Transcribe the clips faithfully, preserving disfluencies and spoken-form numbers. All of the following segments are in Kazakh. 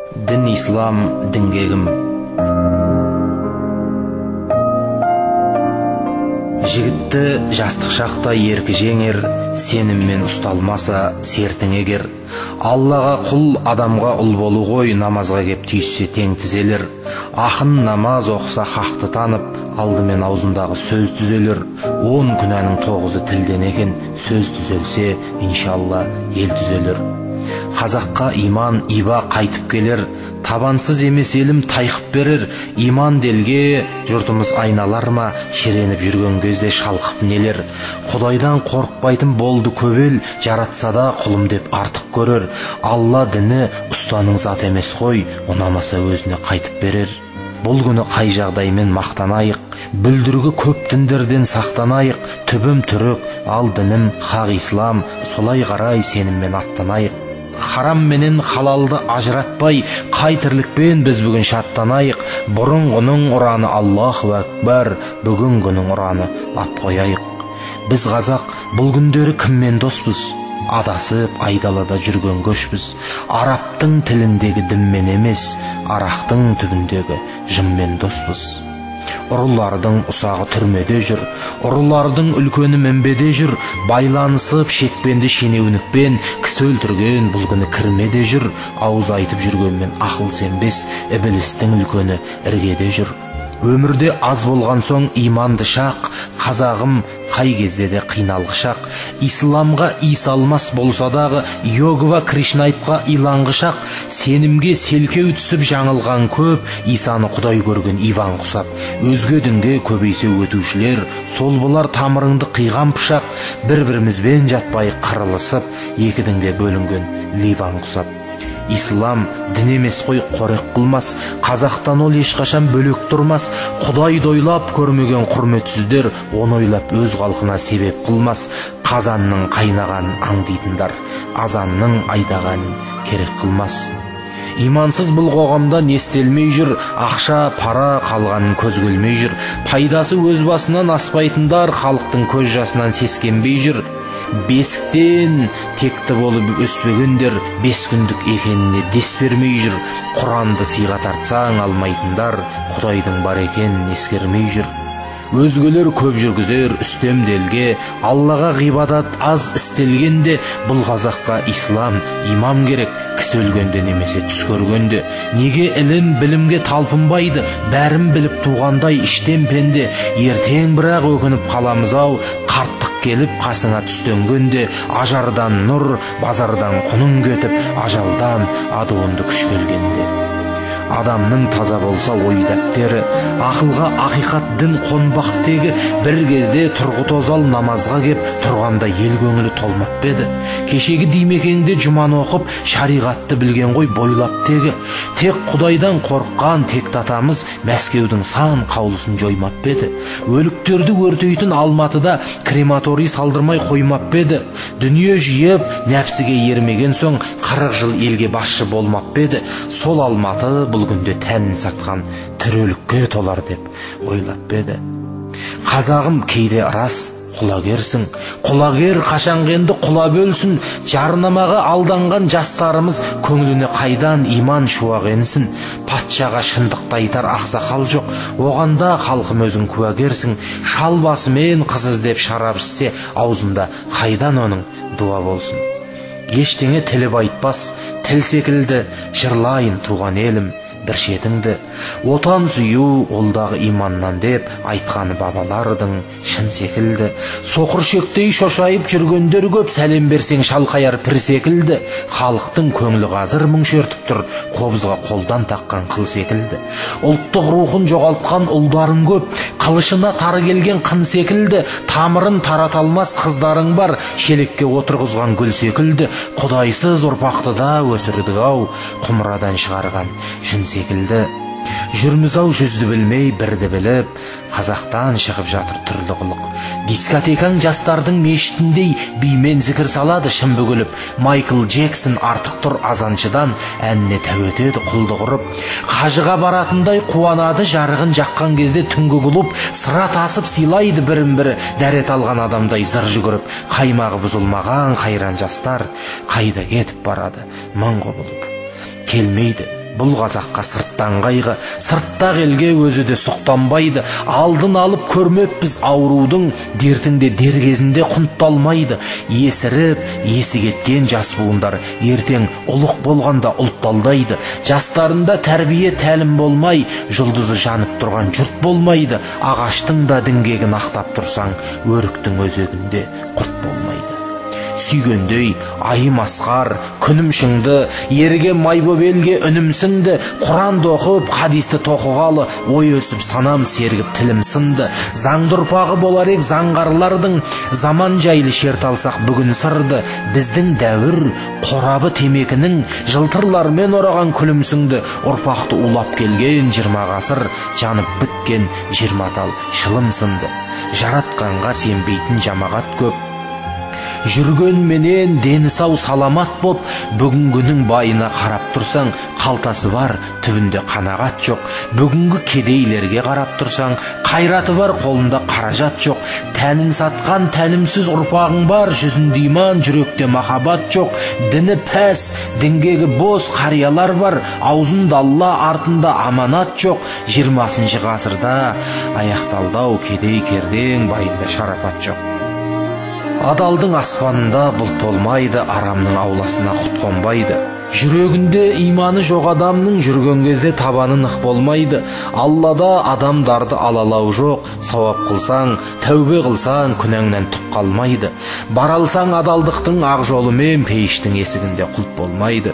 Дін ислам дінгегім. Жігітті жастық шақта еркі жеңер, сеніммен ұсталмаса сертің егер. Аллаға құл, адамға ұл болу ғой, намазға кеп түйіссе тең тізелер. Ақын намаз оқса хақты танып, алдымен аузындағы сөз түзелер. Он күнәнің тоғызы тілден екен, сөз түзелсе, иншалла, ел түзелер. Қазаққа иман, иба қайтып келер, табансыз емес елім тайқып берер. Иман делге жұртымыз айналар ма, шереніп жүрген кезде шалқып нелер. Құдайдан қорықпайтын болды көбел, жаратса да құлым деп артық көрер. Алла діні ұстаның зат емес қой, ұнамаса өзіне қайтып берер. Бұл күні қай жағдаймен мақтанайық, бүлдіргі көп діндерден сақтанайық. Түбім түрік, ал дінім хақ ислам, солай қарай сеніммен аттанайық. Харам менен халалды ажыратпай, қай тірлікпен біз бүгін шаттанайық. Бұрынғының ұраны Аллаху Акбар, бүгінгінің ұраны ап қояйық. Біз қазақ бұл күндері кіммен доспыз? Адасып айдалада жүрген көшпіз. Араптың тіліндегі дінмен емес, арақтың түбіндегі жыммен доспыз. Ұрылардың ұсағы түрмеде жүр, ұрылардың үлкені мінбеде жүр. Байланысып шекпенді шенеунікпен, кісі өлтірген бұл күні кірмеде жүр. Ауыз айтып жүргенмен ақыл сенбес, ібілістің үлкені іргеде жүр. Өмірде аз болған соң иманды шақ, қазағым қай кезде де қиналғы шақ. Исламға ис алмас болса дағы, йогва Кришнайтқа иланғы шақ. Сенімге селкеу түсіп жаңылған көп, Исаны құдай көрген Иван құсап. Өзге дінге көбейсе өтушілер, сол болар тамырыңды қиған пышақ. Бір-бірімізбен жатпай қырылысып, екі дінге бөлінген Ливан құсап. Ислам дін емес қой, қорек қылмас, қазақтан ол ешқашан бөлек тұрмас. Құдай дойлап көрмеген құрметсіздер, оны ойлап өз халқына себеп қылмас. Қазанның қайнаған аңдитындар, азанның айдағанын керек қылмас. Имансыз бұл қоғамда нестелмей жүр, ақша, пара қалғанын көз келмей жүр. Пайдасы өз басынан аспайтындар, халықтың көз жасынан сескенбей жүр. Бесіктен текті болып өспегендер, бес күндік екеніне дес бермей жүр. Құранды сыйға тартсаң алмайтындар, Құдайдың бар екенін ескермей жүр. Өзгелер көп жүргізер үстемделге, Аллаға ғибадат аз істелгенде. Бұл қазаққа ислам, имам керек, кісі өлгенде немесе түс көргенде. Неге ілім білімге талпынбайды, бәрін біліп туғандай іштен пенде. Ертең бірақ өкініп қаламыз ау, қарттық келіп қасыңа түстенгенде. Ажардан нұр, базардан құның кетіп, ажалдан адуынды күш келгенде. Адамның таза болса ой дәптері, ақылға ақиқат дін қонбақ тегі. Бір кезде тұрғыт озал намазға кеп, тұрғанда ел көңілі толмап беді. Кешегі димекеңде жұман оқып, шариғатты білген ғой бойлап тегі. Тек Құдайдан қорыққан тек татамыз, Мәскеудің сан қаулысын жоймап беді. Өліктерді өртейтін Алматыда крематорий салдырмай қоймап беді. Дүние жиып, нәпсіге ермеген соң, қырық жыл елге басшы болмап беді. Сол Алматы бұл күнде тәнін сатқан тірілікке толар деп ойлап беді. Қазағым кейде рас құлагерсің, құлагер қашанғы енді құла бөлсін. Жарнамаға алданған жастарымыз көңіліне қайдан иман шуақ енсін. Патшаға шындықты айтар ақсақал жоқ, оғанда халқым өзің куәгерсің. Шал басымен қыз іздеп шарап ішсе, аузында қайдан оның дуа болсын. Ештеңе тіліп айтпас, тіл секілді жырлайын туған елім бір шетіңді. Отан сүю олдағы иманнан деп айтқаны бабалардың шын секілді. Соқыр шектей шошайып жүргендер көп, сәлем берсең шалқаяр пір секілді. Халықтың көңілі қазір мұң шертіп тұр, қобызға қолдан таққан қыл секілді. Ұлттық рухын жоғалтқан ұлдарың көп, қылышына тары келген қын секілді. Тамырын тарата алмас қыздарың бар, шелекке отырғызған гүл секілді. Құдайсыз ұрпақты да өсірдік ау, құмырадан шығарған жын секілді. Жүрміз ау жүзді білмей бірді біліп, қазақтан шығып жатыр түрлі қылық. Дискотекаң жастардың мешітіндей бимен зікір салады шын бүгіліп. Майкл Джексон артық тұр азаншыдан, әніне тәуетеді құлды құрып. Қажыға баратындай қуанады жарығын жаққан кезде түнгі клуб. Сыра тасып сыйлайды бірін бірі, дәрет алған адамдай зыр жүгіріп. Қаймағы бұзылмаған қайран жастар қайда кетіп барады мың құбылып. Келмейді Бұл қазаққа сырттан қайғы, сыртта елге өзі де сұқтанбайды. Алдын алып көрмеппіз аурудың, дертіңде дер кезінде құнтталмайды. Есіріп, есі кеткен жас буындар ертең ұлық болғанда ұлтталдайды. Жастарында тәрбие тәлім болмай, жұлдызы жанып тұрған жұрт болмайды. Ағаштың да діңгегін ақтап тұрсаң, өріктің өзегінде құрт болмайды. Сүйгендей айым асқар, күнім шыңды, ерге май боп елге үнім сіңді. Құранды оқып, хадисті тоқығалы, ой өсіп санам сергіп тілім сынды. Заңды ұрпағы болар ек заңғарлардың, заман жайлы шерт алсақ бүгін сырды. Біздің дәуір қорабы темекінің, жылтырлармен ораған күлімсіңді. Ұрпақты улап келген жиырма ғасыр, жанып біткен жиырма тал шылым сынды. Жаратқанға сенбейтін жамағат көп, жүрген менен дені сау саламат боп, бүгінгінің байына қарап тұрсаң, қалтасы бар, түбінде қанағат жоқ. Бүгінгі кедейлерге қарап тұрсаң, қайраты бар, қолында қаражат жоқ. Тәнін сатқан тәлімсіз ұрпағың бар, жүзінде иман, жүректе махаббат жоқ. Діні пәс, діңгегі бос қариялар бар, аузында Алла, артында аманат жоқ. жиырмасыншы ғасырда аяқталдау кедей кердең, байында шарапат жоқ. Адалдың аспанында бұлт болмайды, арамның ауласына құт қонбайды. Жүрегінде иманы жоқ адамның жүрген кезде табаны нық болмайды. Аллада адамдарды алалау жоқ, сауап қылсаң, тәубе қылсаң, күнәңнен түк қалмайды. Бара алсаң адалдықтың ақ жолымен, пейіштің есігінде құлт болмайды.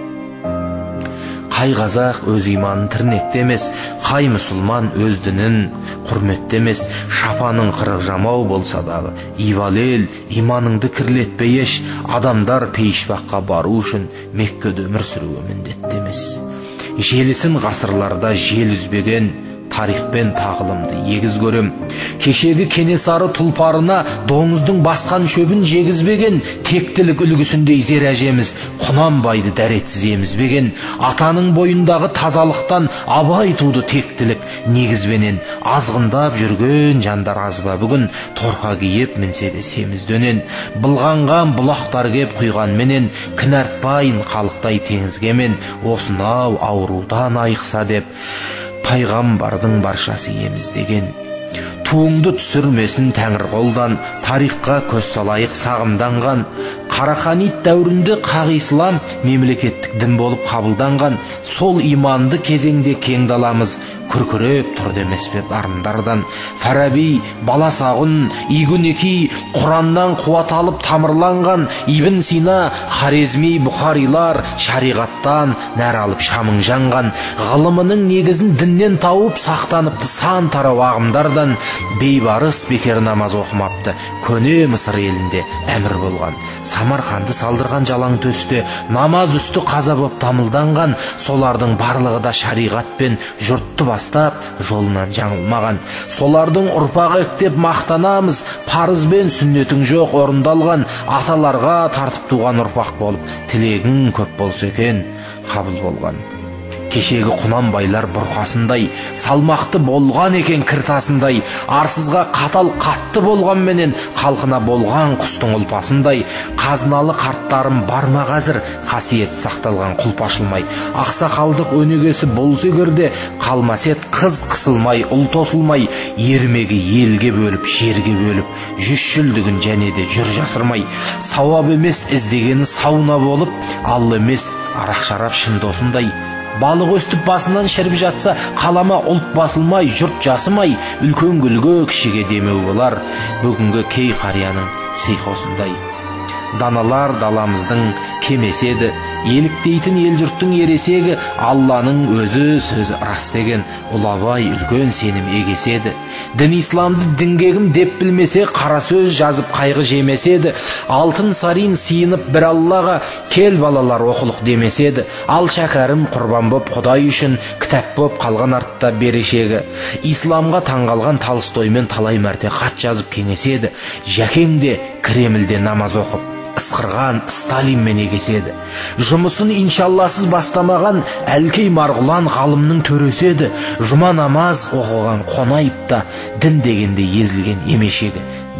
Қай қазақ өз иманын тірнектемес, қай мұсылман өз дінін құрметтемес. Шапаның қырық жамау болса дағы, ибалел иманыңды кірлетпей еш. Адамдар пейішбаққа бару үшін Меккеде өмір сүруге міндеттемес. Желісін ғасырларда жел үзбеген, тарихпен тағылымды егіз көрем. Кешегі Кенесары тұлпарына доңыздың басқан шөбін жегізбеген, тектілік үлгісіндей зер әжеміз Құнанбайды дәретсіз емізбеген. Атаның бойындағы тазалықтан абай туды тектілік негізбенен. Азғындап жүрген жандар аз ба бүгін, торқа киіп мінсе де семіз дөнен. Былғанған бұлақтар кеп құйған менен, кінәртпайын қалықтай теңізгемен. Осынау аурудан айықса деп пайғамбардың баршасы еміз деген. Туыңды түсірмесін тәңір қолдан, тарихқа көз салайық сағымданған. Қараханит дәуірінде қақ ислам мемлекеттік дін болып қабылданған. Сол иманды кезеңде кең даламыз күркіреп тұр демес пе дарындардан. Фараби, Баласағұн, Игунеки Құраннан қуат алып тамырланған. Ибн Сина, Хорезми, Бұхарилар шариғаттан нәр алып шамың жанған. Ғылымының негізін діннен тауып сақтаныпты сан тарау ағымдардан. Бейбарыс бекер намаз оқымапты, көне Мысыр елінде әмір болған. Самарқанды салдырған жалаң төсте намаз үсті қаза боп тамылданған. Солардың барлығы да шариғатпен жұртты бастап жолынан жаңылмаған. Солардың ұрпағы ектеп мақтанамыз, парызбен сүннетің жоқ орындалған. Аталарға тартып туған ұрпақ болып тілегің көп болса екен қабыл болған. Кешегі Құнанбайлар бұрқасындай, салмақты болған екен кіртасындай. Арсызға қатал қатты болған менен, халқына болған құстың ұлпасындай. Қазыналы қарттарым барма қазір, қасиет сақталған құлп ашылмай. Ақсақалдық өнегесі болсы көрде, қалмасет қыз қысылмай, ұл тосылмай. Ермегі елге бөліп, жерге бөліп, жүз жүлдігін және де жүр жасырмай. Сауап емес іздегені сауна болып, ал емес арақ шарап шын досындай. Балық өстіп басынан шіріп жатса, қалама ұлт басылмай, жұрт жасымай. Үлкен гүлге кішіге демеу болар, бүгінгі кей қарияның сейхосындай. Даналар даламыздың кемеседі, еліктейтін ел жұрттың ересегі. Алланың өзі сөзі рас деген, ұлабай үлкен сенім егеседі. Дін исламды діңгегім деп білмесе, қара сөз жазып қайғы жемеседі. Алтын сарин сиынып бір Аллаға, кел балалар оқылық демеседі. Ал шәкәрім құрбан боп Құдай үшін, кітап боп қалған артта берешегі. Исламға таңғалған Толстоймен талай мәрте хат жазып кеңеседі. Жәкең де Кремльде намаз оқып, ысқырған Сталинмен егеседі. Жұмысын иншалласыз бастамаған Әлкей Марғұлан ғалымның төреседі. Жұма намаз оқыған Қонаевта дін дегенде езілген емешегі.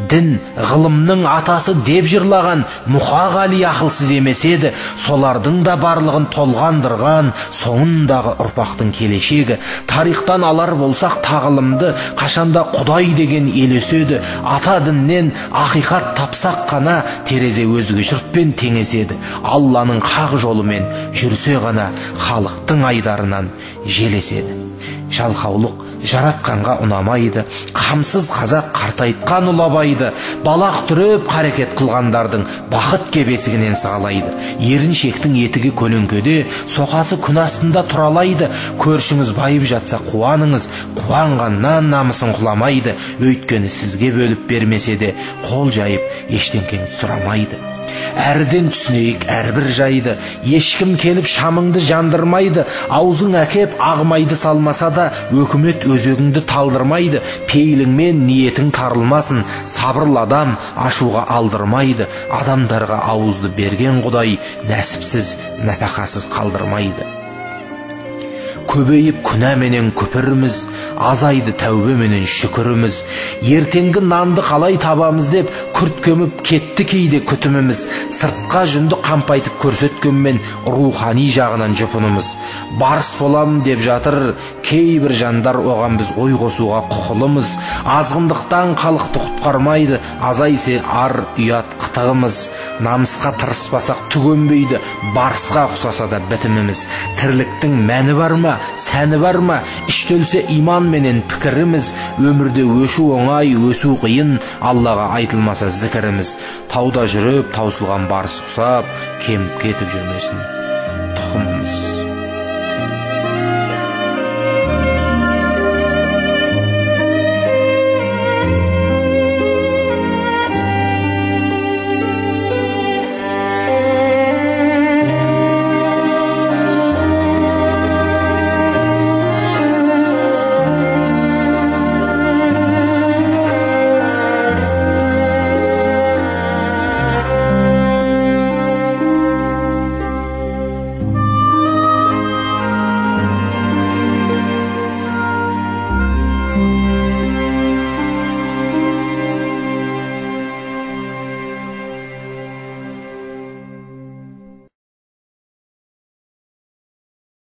дін ғылымның атасы деп жырлаған Мұқағали ақылсыз емес еді. Солардың да барлығын толғандырған соңындағы ұрпақтың келешегі. Тарихтан алар болсақ тағылымды, қашанда Құдай деген елеседі. Ата діннен ақиқат тапсақ қана терезе өзге жұртпен теңеседі. Алланың хақ жолымен жүрсе ғана халықтың айдарынан желеседі. Жалқаулық жаратқанға ұнамайды, қамсыз қазақ қартайтқан ұлабайды. Балақ түріп қарекет қылғандардың бақыт кебесігінен сағалайды. Еріншектің етігі көлеңкеде, соқасы күн астында тұралайды. Көршіңіз байып жатса қуаныңыз, қуанғаннан намысын құламайды. Өйткені сізге бөліп бермесе де қол жайып ештеңкеңді сұрамайды. Әрден түсінейік әрбір жайды, ешкім келіп шамыңды жандырмайды. Аузың әкеп ағмайды салмаса да, өкімет өзегіңді талдырмайды. Пейіліңмен ниетің тарылмасын, сабырлы адам ашуға алдырмайды. Адамдарға ауызды берген Құдай нәсіпсіз, нәпақасыз қалдырмайды. Көбейіп күнәменен күпіріміз, азайды тәубеменен шүкіріміз. Ертеңгі нанды қалай табамыз деп күрт көміп кетті кейде күтіміміз. Сыртқа жүнді қампайтып көрсеткенмен рухани жағынан жұпынымыз. Барыс болам деп жатыр кейбір жандар, оған біз ой қосуға құқылымыз. Азғындықтан халықты құтқармайды, азайсе ар ұят қытығымыз. Намысқа тырыспасақ түгенбейді, барысқа ұқсаса да бітіміміз. Тірліктің мәні бар ма, сәні бар ма? Іштөлсе иман менен пікіріміз. Өмірде өшу оңай, өсу қиын, Аллаға айтылмаса зікіріміз. Тауда жүріп таусылған барыс құсап, кеміп кетіп жүрмесін тұқымымыз.